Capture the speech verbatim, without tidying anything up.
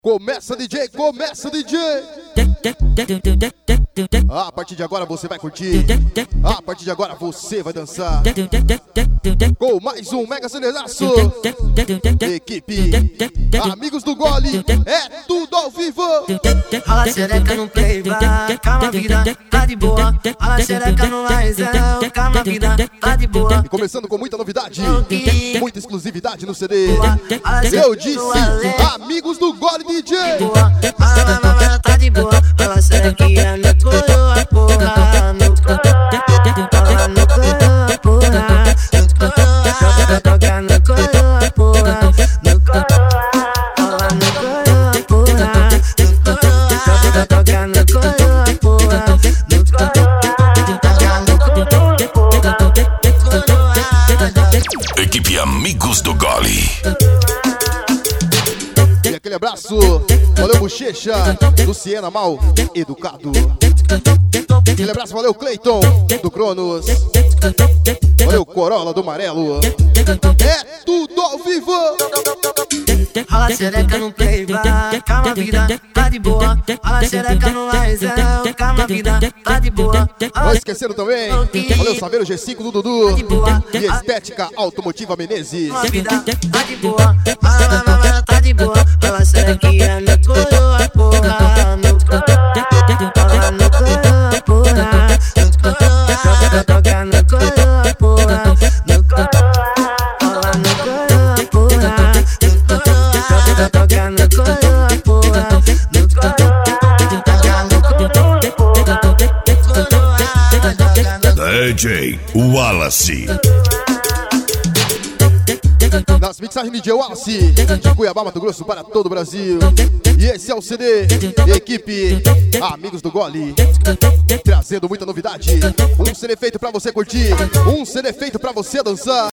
Começa D J, começa D J. Ah, a partir de agora você vai curtir. Ah, a partir de agora você vai dançar. Com mais um mega aceleraço. Equipe Amigos do Gole, é tudo ao vivo. Rola xereca no playback, calma vida, tá de boa. Rola xereca no raizão, calma vida, tá de boa. E começando com muita novidade, muita exclusividade no C D. Eu disse, Amigos do Gole D J. Rola mamãe, tá de boa. Rola xerequinha no coroa, porra. No coroa, no coroa, porra. No coroa, toca no coroa, porra. No coroa, rola no coroa, porra. No coroa, toca no coroa, porra. No coroa, toca no coroa. Equipe Amigos do Gole. E aquele abraço, valeu Bochecha, do Siena Mal Educado. Aquele abraço, valeu Cleiton, do Cronos. Valeu Corolla, do Amarelo. É tudo ao vivo. Rola xereca no playback, calma vida, tá de boa. Rola xereca no raizão, calma vida, tá de boa. Não esqueceram também, valeu Saveiro G cinco do Dudu. E Estética Automotiva Menezes. Calma vida, tá de boa. Rola mamãe, tá de boa. Rola xerequinha no coroa, porra. No coroa, no coroa, porra. No coroa, toca no coroa, porra. No coroa, rola no coroa, porra. Toca no coroa, porra. No coroa, D J Wallace. Nas mixagens D J Wallace, de Cuiabá, Mato Grosso, para todo o Brasil. E esse é o C D, equipe Amigos do Gole, trazendo muita novidade. Um C D feito pra você curtir, um C D feito pra você dançar.